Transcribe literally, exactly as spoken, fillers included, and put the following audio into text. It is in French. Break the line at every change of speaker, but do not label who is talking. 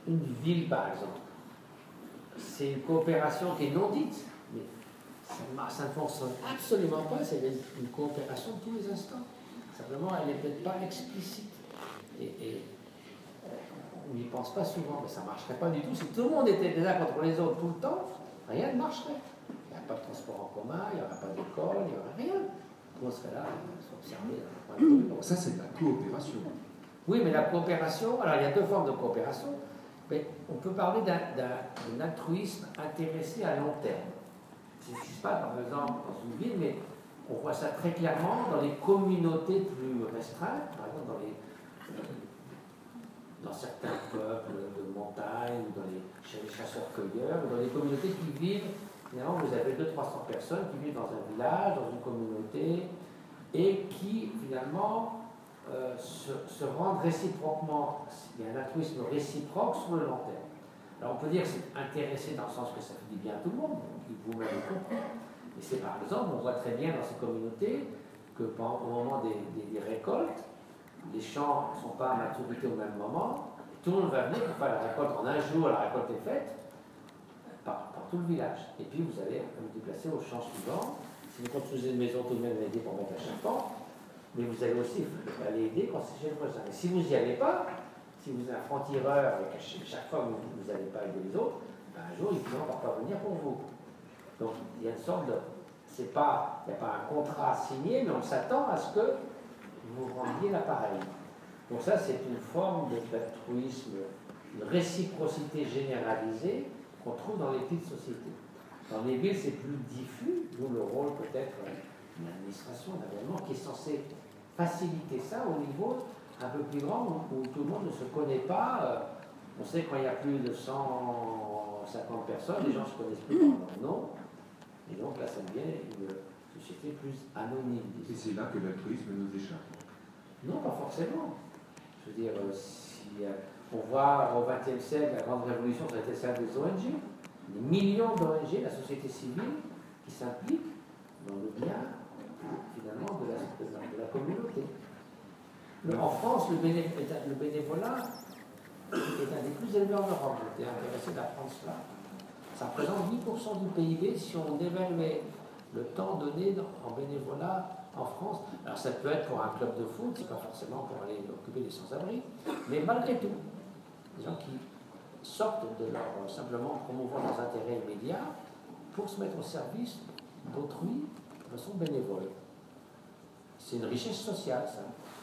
une ville, par exemple, c'est une coopération qui est non dite, mais ça, ça ne fonctionne absolument pas, c'est une coopération de tous les instants. Simplement, elle n'est peut-être pas explicite. Et, et on n'y pense pas souvent, mais ça ne marcherait pas du tout. Si tout le monde était les uns contre les autres tout le temps, rien ne marcherait. Il n'y a pas de transport en commun, il n'y aurait pas d'école, il n'y aurait rien. Tout le monde serait là, s'observer.
Donc ça, c'est de la coopération.
Oui, mais la coopération, alors il y a deux formes de coopération, mais on peut parler d'un altruisme intéressé à long terme. Ça n'existe pas, par exemple, dans une ville, mais on voit ça très clairement dans les communautés plus restreintes, par exemple dans, les, dans certains peuples de montagne, ou dans les, chez les chasseurs-cueilleurs, ou dans les communautés qui vivent, finalement, vous avez deux cents à trois cents personnes qui vivent dans un village, dans une communauté, et qui, finalement, euh, se, se rendent réciproquement. Il y a un altruisme réciproque sur le long terme. Alors on peut dire que c'est intéressé dans le sens que ça fait du bien à tout le monde, vous m'avez compris. Et c'est par exemple, on voit très bien dans ces communautés que pendant, au moment des, des, des récoltes, les champs ne sont pas à maturité au même moment, et tout le monde va venir pour faire la récolte en un jour, la récolte est faite, par, par tout le village. Et puis vous allez vous déplacer au champ suivant. Si vous construisez une maison, tout de même aider pour mettre la charpente, mais vous allez aussi aller aider quand c'est chez le voisin. Et si vous n'y allez pas, si vous êtes un franc-tireur et que chaque fois vous n'allez pas aider les autres, ben un jour, ils ne vont pas venir pour vous. Donc, il y a une sorte de... C'est pas, il n'y a pas un contrat signé, mais on s'attend à ce que vous rendiez l'appareil. Donc ça, c'est une forme d'altruisme, une réciprocité généralisée qu'on trouve dans les petites sociétés. Dans les villes, c'est plus diffus, d'où le rôle peut-être d'une administration, d'un gouvernement, qui est censé faciliter ça au niveau un peu plus grand, où, où tout le monde ne se connaît pas. Euh, on sait quand il y a plus de cent cinquante personnes, les gens ne se connaissent plus par leur nom, et donc là, ça devient une société plus anonyme.
Et c'est là que l'altruisme nous échappe.
Non, pas forcément. Je veux dire, euh, si euh, on voit au vingtième siècle, la grande révolution, ça a été celle des O N G. Des millions d'O N G, la société civile, qui s'impliquent dans le bien, finalement, de la, de la, de la communauté. Le, en France, le, béné, le bénévolat est un des plus élevés en Europe. J'étais intéressé d'apprendre cela. Ça représente dix pour cent du P I B si on évaluait le temps donné en bénévolat en France. Alors ça peut être pour un club de foot, c'est pas forcément pour aller occuper les sans-abri, mais malgré tout, des gens qui sortent de leur simplement promouvoir leurs intérêts immédiats pour se mettre au service d'autrui de façon bénévole. C'est une richesse sociale, ça.